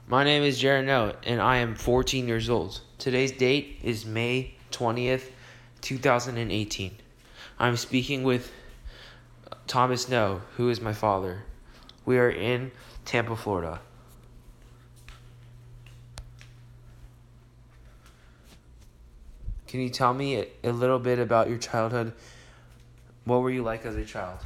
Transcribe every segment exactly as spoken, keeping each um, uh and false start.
My name is Jared Noah, and I am fourteen years old. Today's date is May twentieth, two thousand eighteen. I'm speaking with Thomas No, who is my father. We are in Tampa, Florida. Can you tell me a, a little bit about your childhood? What were you like as a child?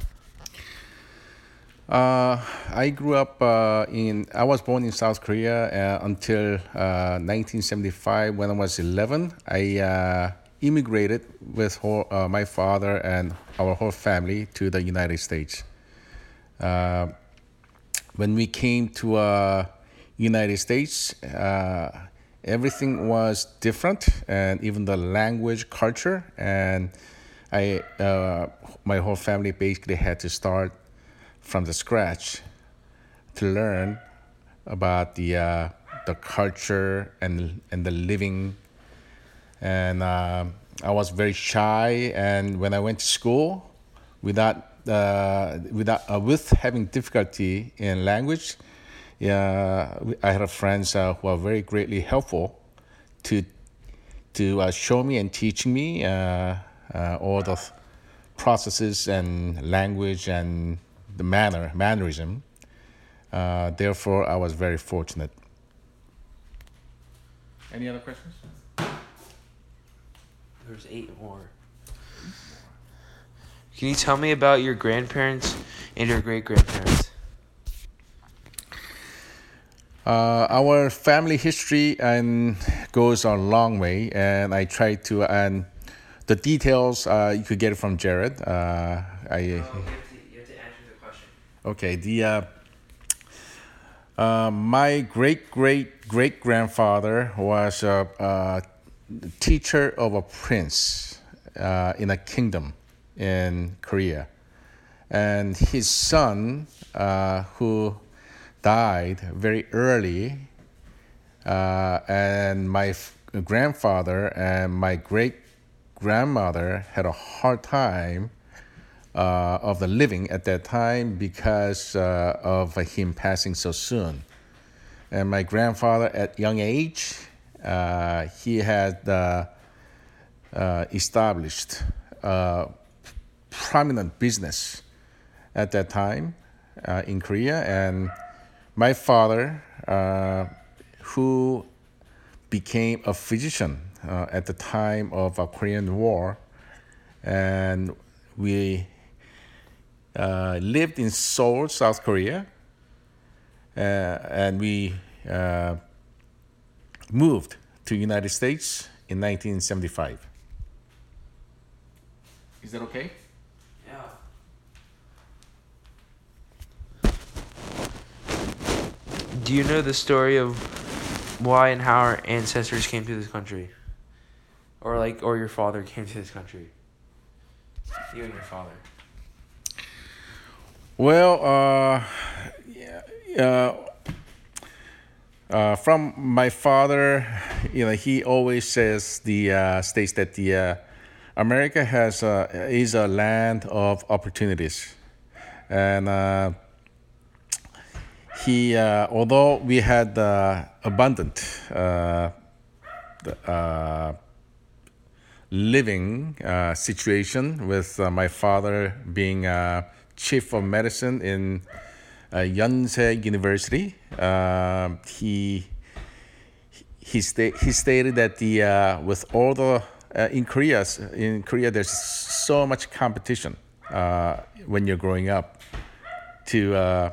Uh, I grew up uh, in, I was born in South Korea uh, until uh, nineteen seventy-five. When I was eleven, I uh, immigrated with whole, uh, my father and our whole family to the United States. Uh, when we came to uh, United States, uh, everything was different, and even the language, culture, and I, uh, my whole family basically had to start from the scratch to learn about the uh, the culture and and the living. And uh, I was very shy, and when I went to school, without uh, without uh, with having difficulty in language, yeah, I had friends uh, who are very greatly helpful to to uh, show me and teach me uh, uh, all the processes and language and the manner, mannerism. Uh, therefore, I was very fortunate. Any other questions? There's eight more. Can you tell me about your grandparents and your great-grandparents? Uh, our family history and goes a long way, and I try to and the details uh, you could get it from Jared. Uh, I. You have to, you have to answer the question. Okay, the uh, uh, my great great great grandfather was a, a teacher of a prince uh, in a kingdom in Korea, and his son, uh, who died very early, uh, and my f- grandfather and my great grandmother had a hard time uh, of the living at that time because uh, of him passing so soon. And my grandfather, at young age, uh, he had uh, uh, established a prominent business at that time uh, in Korea. And my father, uh, who became a physician uh, at the time of a Korean War, and we uh, lived in Seoul, South Korea, uh, and we uh, moved to United States in nineteen seventy-five. Is that okay? Yeah. Do you know the story of why and how our ancestors came to this country? Or like, or your father came to this country? You and your father. Well, uh, yeah, uh, uh, from my father, you know, he always says the uh, states that the uh, America has uh, is a land of opportunities, and uh, he, uh, although we had uh, abundant uh, uh, living uh, situation with uh, my father being uh, chief of medicine in uh, Yonsei University. Uh, he he, sta- he stated that the uh, with all the uh, in Korea in Korea there's so much competition uh, when you're growing up to uh,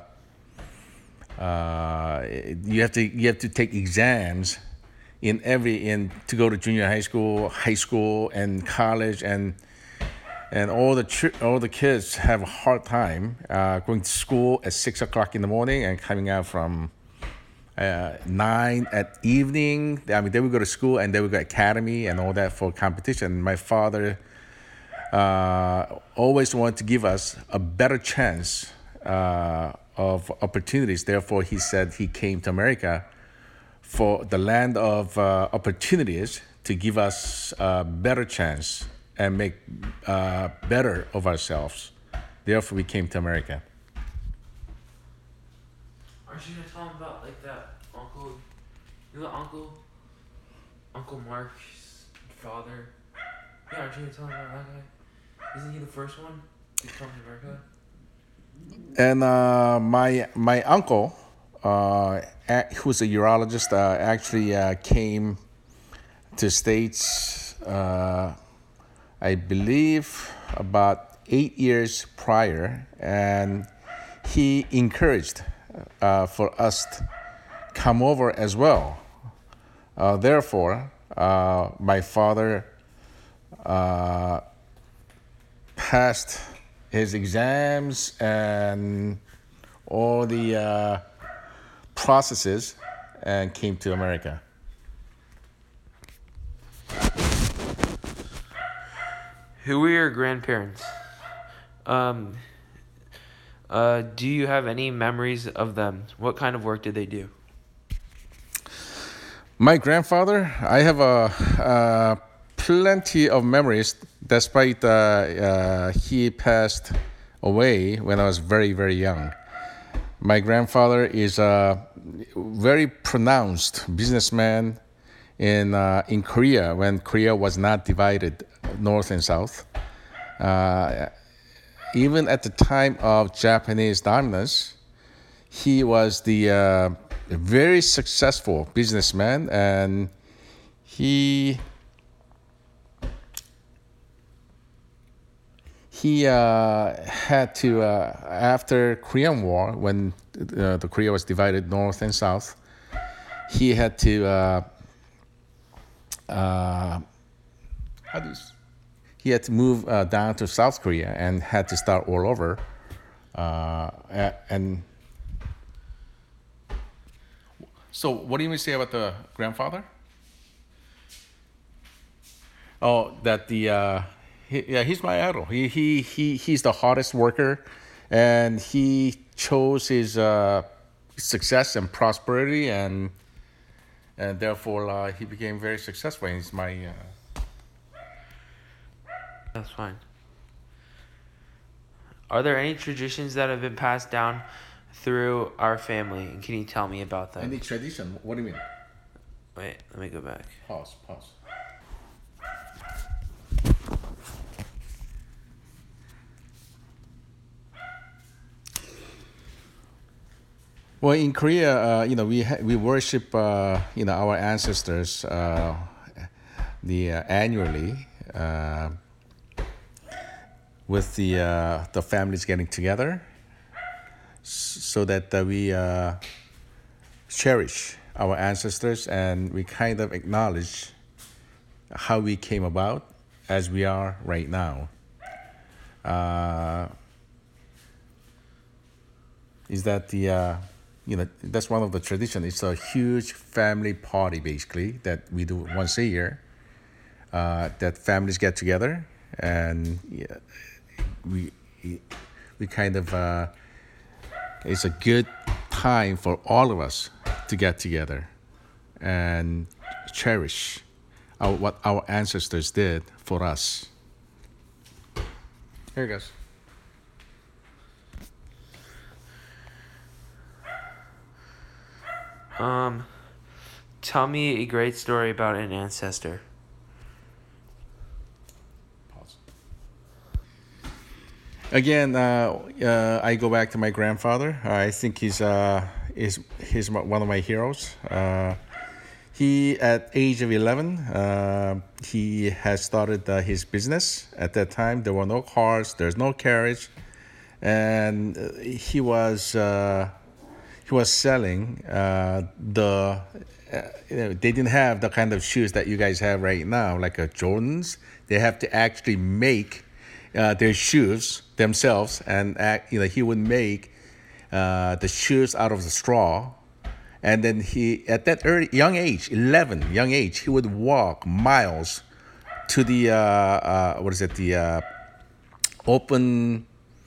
uh, you have to you have to take exams in every in to go to junior high school, high school, and college, and and all the tri- all the kids have a hard time uh, going to school at six o'clock in the morning and coming out from uh, nine at evening. I mean, they would go to school and they would go to academy and all that for competition. My father uh, always wanted to give us a better chance uh, of opportunities. Therefore, he said he came to America for the land of uh, opportunities to give us a better chance and make uh, better of ourselves. Therefore, we came to America. Our aren't you gonna tell him about like that uncle? You know the uncle, Uncle Mark's father. Yeah, aren't you gonna tell him about that guy? Isn't he the first one to come to America? And uh, my my uncle, uh, a- who's a urologist, uh, actually uh, came to States. Uh, I believe about eight years prior, and he encouraged uh, for us to come over as well. Uh, therefore, uh, my father uh, passed his exams and all the uh, processes and came to America. Who were your grandparents? Um, uh, do you have any memories of them? What kind of work did they do? My grandfather, I have a, uh, plenty of memories, despite uh, uh, he passed away when I was very, very young. My grandfather is a very pronounced businessman in uh, in Korea when Korea was not divided north and south. Uh, even at the time of Japanese dominance, he was the uh, very successful businessman, and he he uh, had to uh, after Korean War, when uh, the Korea was divided north and south, he had to uh, uh, how do you, s- he had to move uh, down to South Korea and had to start all over. Uh, a- and so, what do you say about the grandfather? Oh, that the uh, he, yeah, he's my idol. He he he he's the hardest worker, and he chose his uh, success and prosperity, and and therefore uh, he became very successful. And he's my uh, That's fine. Are there any traditions that have been passed down through our family? And can you tell me about them? any tradition. What do you mean? Wait, let me go back. Pause. Pause. Well, in Korea, uh, you know, we ha- we worship, uh, you know, our ancestors, uh, the uh, annually, uh, with the uh, the families getting together, s- so that uh, we uh, cherish our ancestors, and we kind of acknowledge how we came about as we are right now. Uh, is that the uh, you know, that's one of the tradition. It's a huge family party basically that we do once a year. Uh, that families get together, and yeah, we we kind of uh, it's a good time for all of us to get together and cherish our, what our ancestors did for us. Here it goes. Um, tell me a great story about an ancestor. Pause. Again, uh, uh, I go back to my grandfather. I think he's uh, is he's my- one of my heroes. Uh, he, at age of eleven, uh, he has started uh, his business. At that time, there were no cars, there's no carriage, and uh, he was uh, he was selling uh, the. Uh, you know, they didn't have the kind of shoes that you guys have right now, like a Jordans. They have to actually make uh, their shoes themselves, and act, you know, he would make uh, the shoes out of the straw, and then he, at that early young age, eleven young age, he would walk miles to the uh, uh, what is it, the uh, open,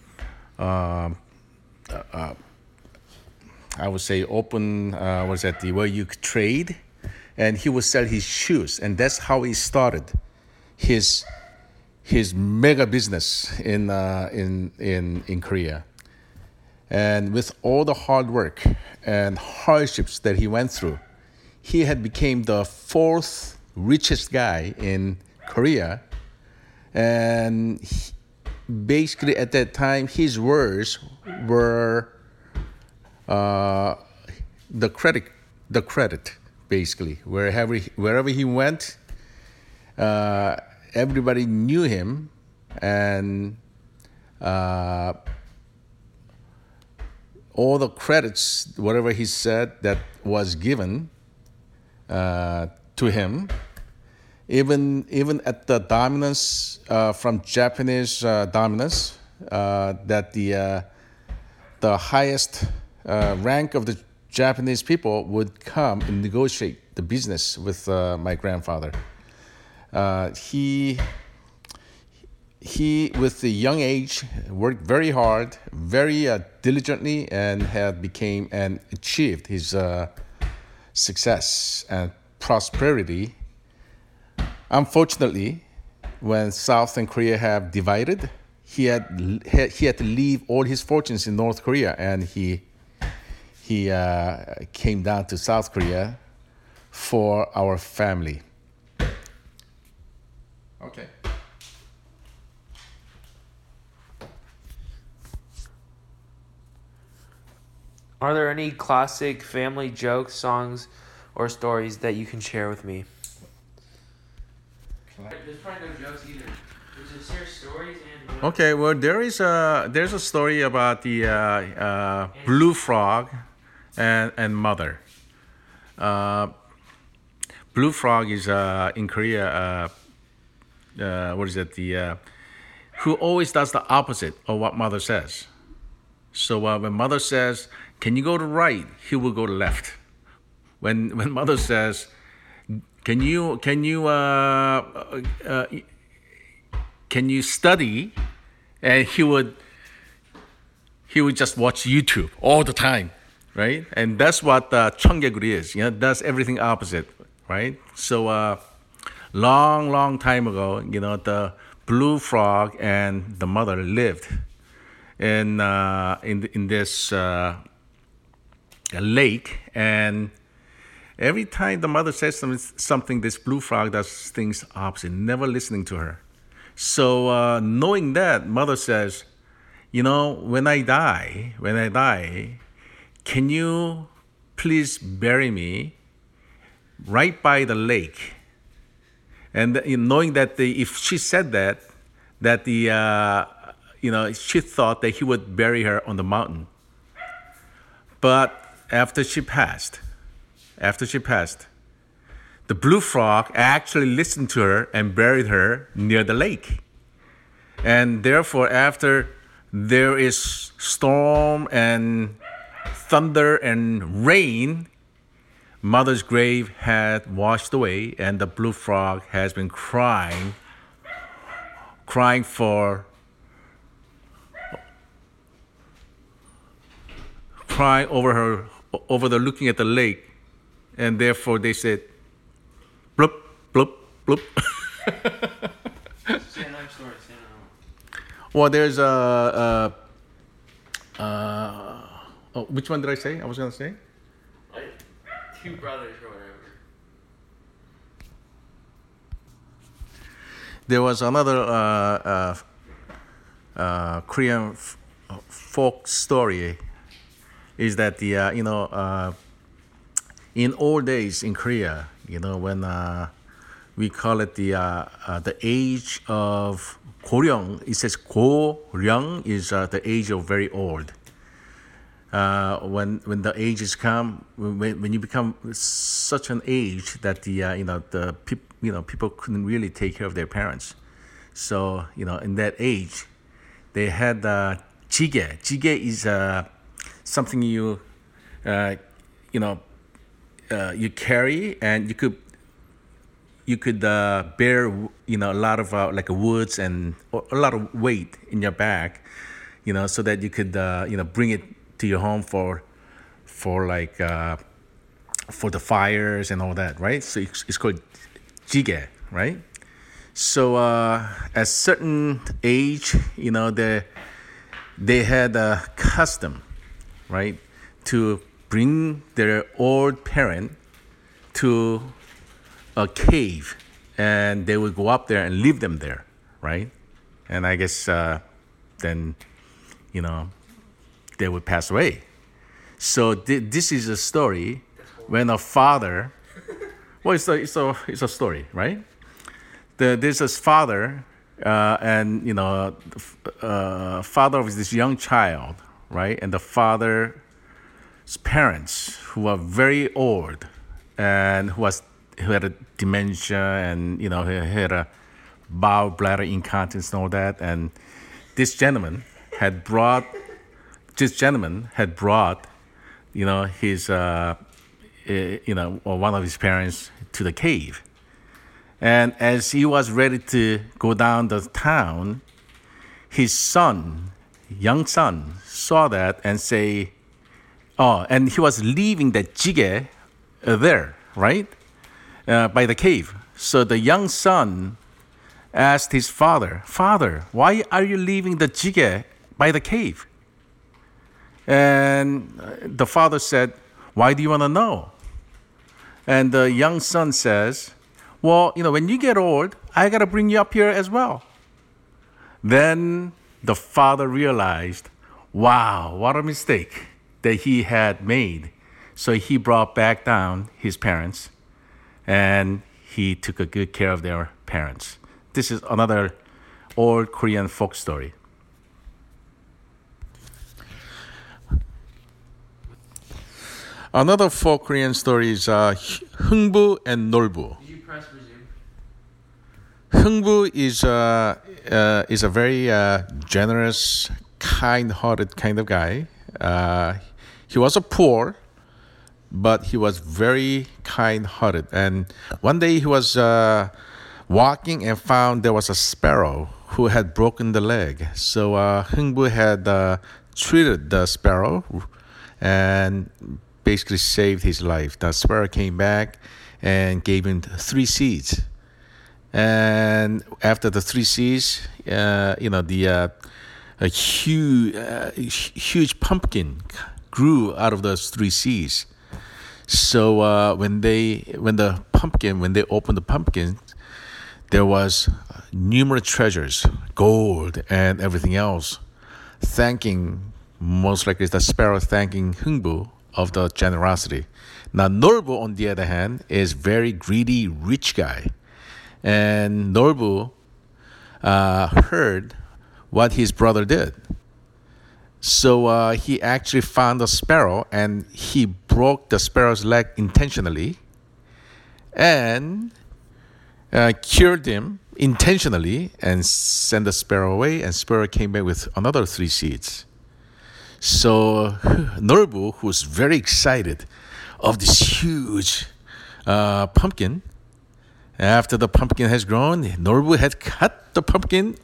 I would say open, uh, what is that, the where you could trade, and he would sell his shoes, and that's how he started his his mega business in uh, in in in Korea. And with all the hard work and hardships that he went through, he had become the fourth richest guy in Korea. And he, basically at that time, his words were uh, the credit, the credit, basically. Wherever he, wherever he went, uh, everybody knew him, and uh, all the credits, whatever he said, that was given uh, to him. Even even at the dominance uh, from Japanese uh, dominance, uh, that the uh, the highest uh, rank of the Japanese people would come and negotiate the business with uh, my grandfather. Uh, he he, with the young age, worked very hard, very uh, diligently, and had became and achieved his uh, success and prosperity. Unfortunately, when South and Korea have divided, he had he had to leave all his fortunes in North Korea, and he he uh, came down to South Korea for our family. Okay. Are there any classic family jokes, songs, or stories that you can share with me? There's probably no jokes either. There's just share stories and. Okay, well, there is a there's a story about the uh, uh, blue frog and and mother. Uh, blue frog is uh, in Korea. Uh, uh, what is it? The uh, who always does the opposite of what mother says. So uh, when mother says, "Can you go to right?" he will go to left. When when mother says, Can you can you uh, uh, can you study? And he would he would just watch YouTube all the time, right? And that's what uh, 청개구리 is. You know, does everything opposite, right? So uh, long long time ago, you know, the blue frog and the mother lived in uh, in in this uh, lake, and every time the mother says something, this blue frog does things opposite, never listening to her. So uh, knowing that, mother says, you know, when I die, when I die, can you please bury me right by the lake? And knowing that the, if she said that, that the, uh, you know, she thought that he would bury her on the mountain. But after she passed, After she passed, the blue frog actually listened to her and buried her near the lake. And therefore, after there is storm and thunder and rain, mother's grave had washed away, and the blue frog has been crying, crying for, crying over her, over the looking at the lake. And therefore they said, bloop, bloop, bloop. Say another story. Say another one. Well, there's a, uh, uh, oh, which one did I say? I was going to say? Like two brothers or whatever. There was another uh, uh, uh, Korean f- folk story. Is that the, uh, you know, uh, in old days in Korea, you know, when uh, we call it the uh, uh, the age of 고령, it says 고령 is uh, the age of very old. Uh, when when the ages come, when when you become such an age that the uh, you know the peop, you know people couldn't really take care of their parents, so you know in that age, they had uh, jjigae. Jjigae is uh, something you uh, you know. Uh, you carry, and you could you could uh, bear you know a lot of uh, like a woods and a lot of weight in your back, you know, so that you could uh, you know bring it to your home for for like uh, for the fires and all that, right? So it's, it's called jjigae, right? So uh, at certain age, you know, they they had a custom right, to bring their old parent to a cave, and they would go up there and leave them there, right? And I guess uh, then, you know, they would pass away. So th- this is a story when a father, well, it's a, it's a, it's a story, right? The, there's this father, uh, and, you know, uh, father of this young child, right? And the father's parents who are very old and who was who had a dementia, and, you know, he had a bowel bladder incontinence and all that. And this gentleman had brought, this gentleman had brought, you know, his, uh, eh, you know, or one of his parents to the cave. And as he was ready to go down the town, his son, young son, saw that and say, oh, and he was leaving the jjigae uh, there, right? Uh, by the cave. So the young son asked his father, Father, why are you leaving the jjigae by the cave? And the father said, why do you want to know? And the young son says, well, you know, when you get old, I got to bring you up here as well. Then the father realized, wow, what a mistake that he had made. So he brought back down his parents, and he took a good care of their parents. This is another old Korean folk story. Another folk Korean story is uh, Heungbu and Norbu. Did you press resume? Heungbu is uh, uh, is a very uh, generous, kind-hearted kind of guy. Uh, he was a poor, but he was very kind-hearted. And one day he was uh, walking and found there was a sparrow who had broken the leg. So uh, Heungbu had uh, treated the sparrow and basically saved his life. The sparrow came back and gave him three seeds. And after the three seeds, uh, you know, the uh, a huge, uh, huge pumpkin grew out of those three seeds. So uh, when they, when the pumpkin, when they opened the pumpkin, there was numerous treasures, gold and everything else, thanking, most likely the sparrow thanking Heungbu of the generosity. Now Norbu, on the other hand, is very greedy, rich guy. And Norbu uh, heard what his brother did. So uh, he actually found a sparrow and he broke the sparrow's leg intentionally and uh, cured him intentionally and sent the sparrow away, and sparrow came back with another three seeds. So Norbu, who's very excited of this huge uh, pumpkin, after the pumpkin has grown, Norbu had cut the pumpkin,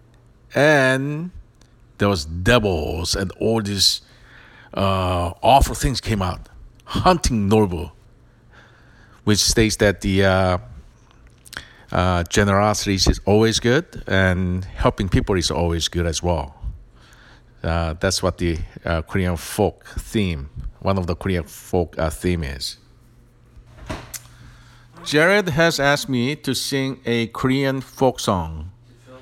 and there was devils and all these uh, awful things came out, hunting Norbu, which states that the uh, uh, generosity is always good and helping people is always good as well. Uh, that's what the uh, Korean folk theme, one of the Korean folk uh, theme is. Jared has asked me to sing a Korean folk song.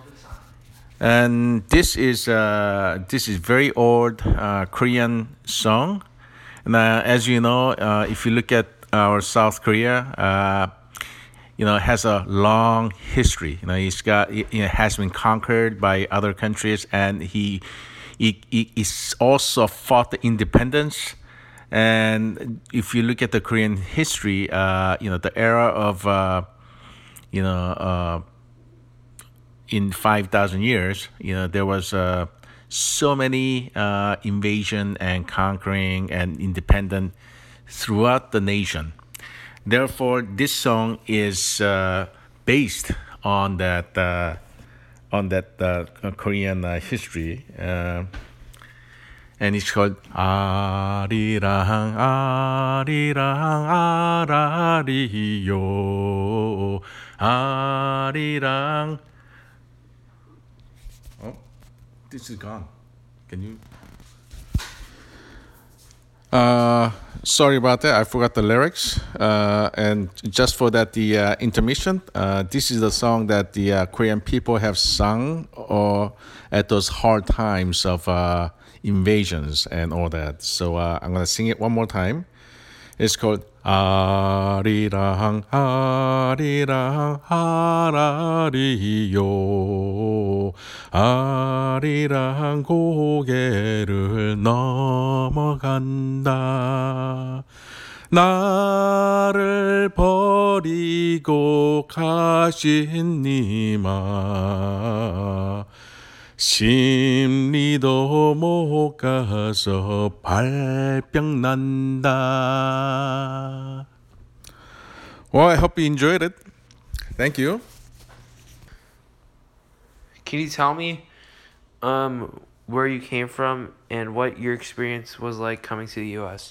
And this is uh, this is very old uh, Korean song. And uh, as you know, uh, if you look at our South Korea, uh, you know, it has a long history. You know, it's got it, it has been conquered by other countries, and he he, he is also fought the independence. And if you look at the Korean history, uh, you know, the era of uh, you know. Uh, in five thousand years, you know, there was uh, so many uh, invasion and conquering and independent throughout the nation. Therefore, this song is uh, based on that uh, on that uh, Korean uh, history, uh, and it's called 아리랑 아리랑 아라리요 아리랑. Oh, this is gone. Can you? Uh, sorry about that. I forgot the lyrics. Uh, and just for that, the uh, intermission. Uh, this is the song that the uh, Korean people have sung or at those hard times of uh, invasions and all that. So uh, I'm gonna sing it one more time. It's called 아리랑 아리랑 하라리요 아리랑 고개를 넘어간다 나를 버리고 가신 님아 심리도 못 가서 발병 난다. Well, I hope you enjoyed it. Thank you. Can you tell me um, where you came from and what your experience was like coming to the U S?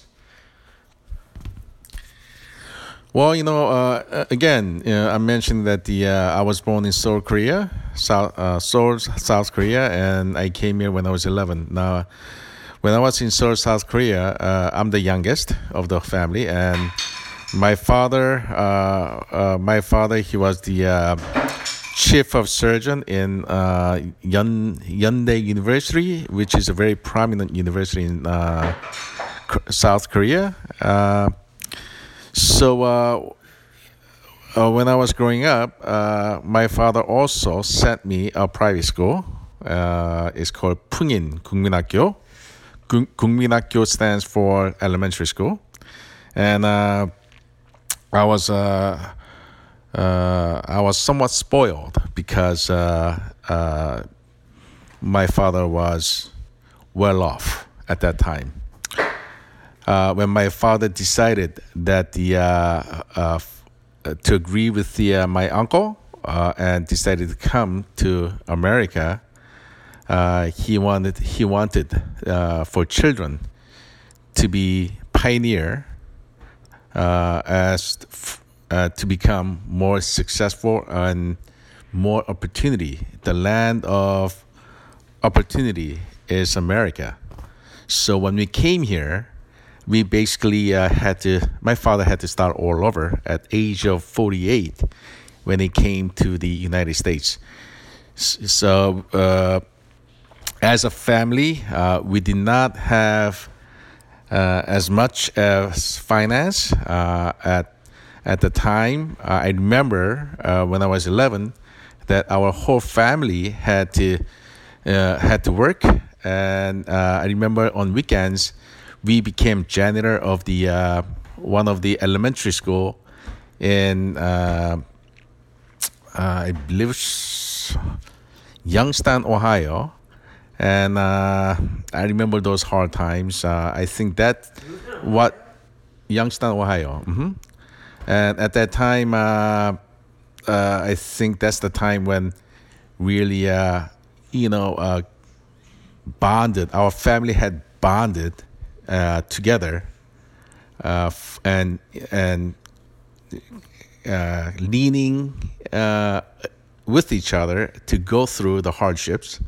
Well, you know, uh, again, uh, I mentioned that the uh, I was born in Seoul, Korea, South uh, Seoul, South Korea, and I came here when I was eleven. Now, when I was in Seoul, South Korea, uh, I'm the youngest of the family, and my father, uh, uh, my father, he was the uh, chief of surgeon in uh, Yeon Yeondae University, which is a very prominent university in uh, South Korea. Uh, So uh, uh, when I was growing up, uh, my father also sent me a private school. Uh, it's called Pungin 국민학교. 국- 국민학교 stands for elementary school, and uh, I was uh, uh, I was somewhat spoiled because uh, uh, my father was well off at that time. Uh, when my father decided that the uh, uh, f- uh, to agree with the uh, my uncle uh, and decided to come to America, uh, he wanted he wanted uh, for children to be pioneer uh, as f- uh, to become more successful and more opportunity. The land of opportunity is America. So when we came here, we basically uh, had to, my father had to start all over at age of forty-eight when he came to the United States. So uh, as a family, uh, we did not have uh, as much as finance uh, at at the time. Uh, I remember uh, when I was eleven that our whole family had to uh, had to work, and uh, I remember on weekends we became janitor of the uh, one of the elementary school in uh, uh, I believe it's Youngstown, Ohio, and uh, I remember those hard times. Uh, I think that what Youngstown, Ohio, hmm and at that time, uh, uh, I think that's the time when really, uh, you know, uh, bonded. Our family had bonded uh, together, uh, f- and and uh, leaning uh, with each other to go through the hardships,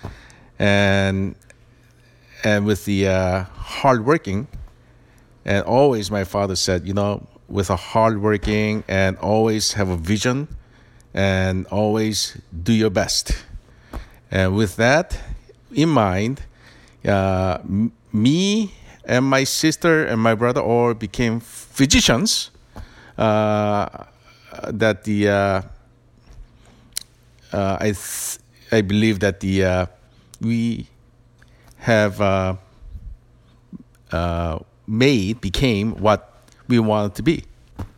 and and with the uh, hardworking. And always, my father said, you know, with a hardworking and always have a vision, and always do your best. And with that in mind, uh, m- me and my sister and my brother all became physicians. Uh, that the uh, uh, I th- I believe that the uh, we have uh, uh, made became what we wanted to be.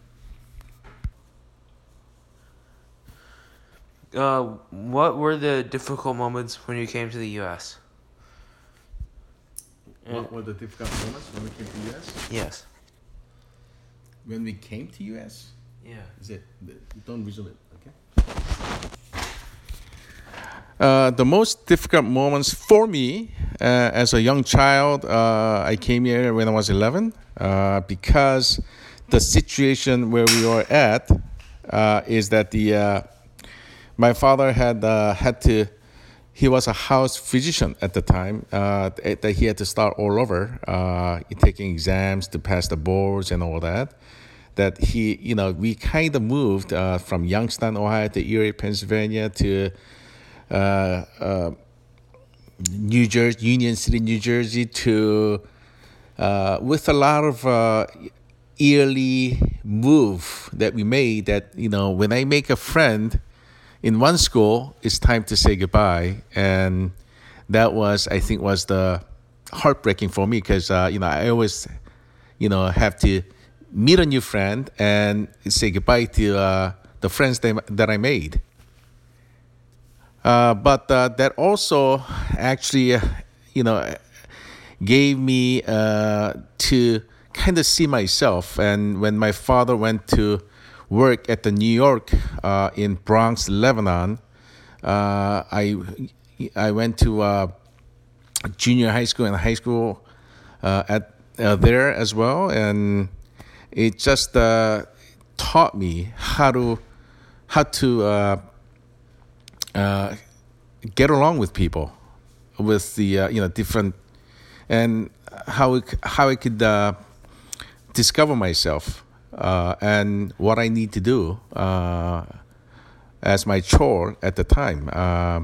Uh, what were the difficult moments when you came to the U S? What were the difficult moments when we came to U S? Yes. When we came to U S? Yeah. Is it? Don't resume it, okay? Uh, the most difficult moments for me uh, as a young child, uh, I came here when I was eleven uh, because the situation where we were at uh, is that the uh, my father had uh, had to he was a house physician at the time, uh, that that he had to start all over, uh, taking exams to pass the boards and all that. That he, you know, we kind of moved uh, from Youngstown, Ohio to Erie, Pennsylvania to uh, uh, New Jersey, Union City, New Jersey, to uh, with a lot of uh, yearly move that we made. That, you know, when I make a friend in one school, it's time to say goodbye, and that was, I think, was the heartbreaking for me, because uh, you know, I always, you know, have to meet a new friend and say goodbye to uh, the friends that, that I made. Uh, but uh, that also actually, uh, you know, gave me uh, to kind of see myself. And when my father went to work at the New York uh, in Bronx, Lebanon, uh, I I went to uh, junior high school and high school uh, at uh, there as well, and it just uh, taught me how to how to uh, uh, get along with people, with the uh, you know different, and how it, how I could uh, discover myself uh, and what I need to do uh, as my chore at the time. Uh,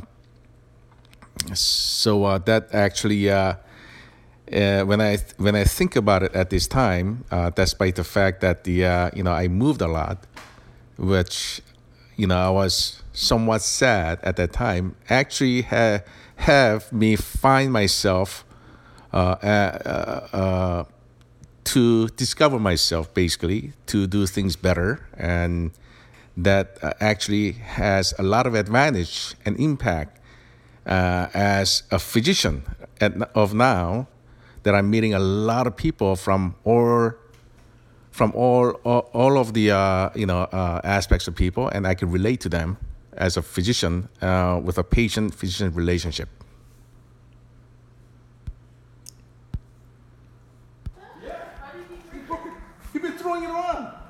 so uh, that actually. Uh, Uh, when I when I think about it at this time, uh, despite the fact that the uh, you know I moved a lot, which you know I was somewhat sad at that time, actually ha- have me find myself uh, uh, uh, to discover myself, basically to do things better, and that uh, actually has a lot of advantage and impact uh, as a physician at, of now. That I'm meeting a lot of people from all, from all, all, all of the uh, you know uh, aspects of people, and I can relate to them as a physician uh, with a patient-physician relationship. You've been throwing it around.